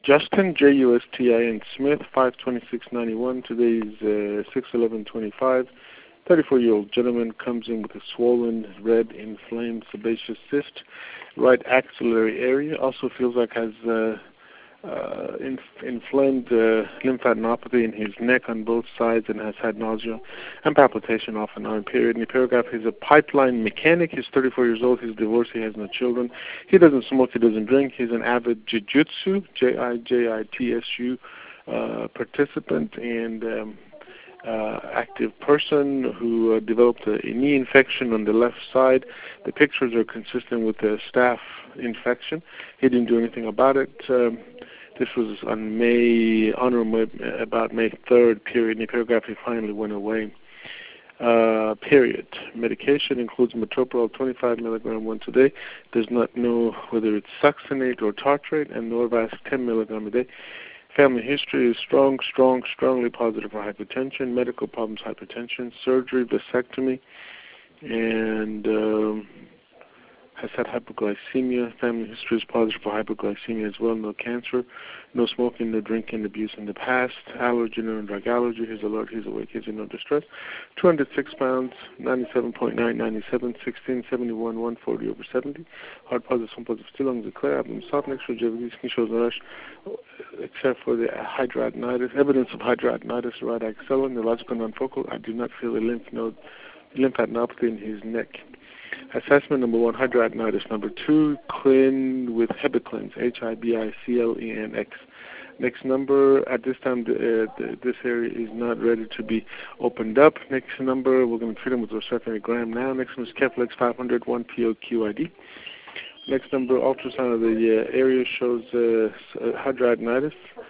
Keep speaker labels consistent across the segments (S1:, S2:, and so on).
S1: Justin, Justin Smith, 52691. Today is 6/11/25. 34-year-old gentleman comes in with a swollen, red, inflamed, sebaceous cyst, right axillary area. Also feels like has inflamed lymphadenopathy in his neck on both sides, and has had nausea and palpitation off and on. Period. In the paragraph, he's a pipeline mechanic. He's 34 years old. He's divorced. He has no children. He doesn't smoke. He doesn't drink. He's an avid jiu-jitsu, Jijitsu participant and active person who developed a knee infection on the left side. The pictures are consistent with the staph infection. He didn't do anything about it. This was on about May 3rd, period. In the paragraph, he finally went away. Period. Medication includes metoprolol 25 milligram once a day. Does not know whether it's succinate or tartrate, and Norvasc 10 milligram a day. Family history is strongly positive for hypertension. Medical problems, hypertension, surgery, vasectomy, and has had hypoglycemia. Family history is positive for hypoglycemia as well. No cancer, no smoking, no drinking, abuse in the past. Allergen and drug allergy. He's alert, he's awake, he's in no distress. 206 pounds, 97.9, 97, 16, 71, 140 over 70. Heart positive, some positive, still lungs are clear. Abdomen soft, next rigidity, skin shows no rash, except for the hidradenitis. Evidence of hidradenitis, right axilla, neurological non-focal. I do not feel a lymphadenopathy in his neck. Assessment number 1, hidradenitis. Number 2, clean with Hibiclens, Hibiclenx. Next number, at this time, this area is not ready to be opened up. Next number, we're going to treat him with Rocephin now. Next one is Keflex 500, 1 POQID. Next number, ultrasound of the area shows hidradenitis,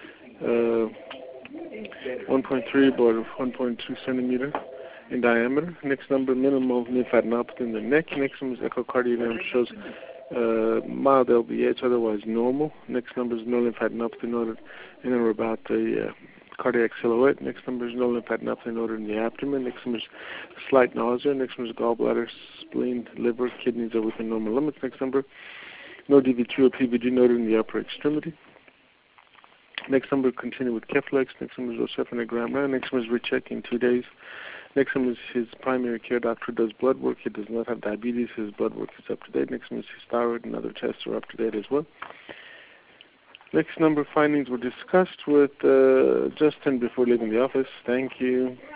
S1: 1.3 by 1.2 centimeter in diameter. Next number, minimal lymphadenopathy in the neck. Next one is echocardiogram, shows mild LVH, otherwise normal. Next number is no lymphadenopathy noted in or about the cardiac silhouette. Next number is no lymphadenopathy noted in the abdomen. Next number is slight nausea. Next number is gallbladder, spleen, liver, kidneys are within normal limits. Next number, no DV2 or PVD noted in the upper extremity. Next number, continue with Keflex. Next number is Rocephin. Next number is recheck in 2 days. Next one is his primary care doctor does blood work. He does not have diabetes. His blood work is up to date. Next one is his thyroid and other tests are up to date as well. Next number, findings were discussed with Justin before leaving the office. Thank you.